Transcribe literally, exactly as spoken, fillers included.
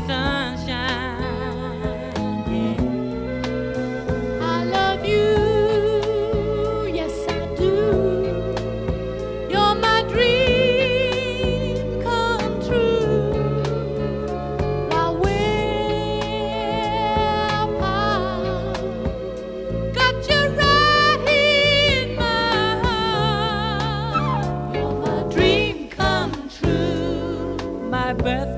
sunshine. Yeah. I love you, yes I do. You're my dream come true. While we're apart, got you right here in my heart. You're my dream come true, my birthday.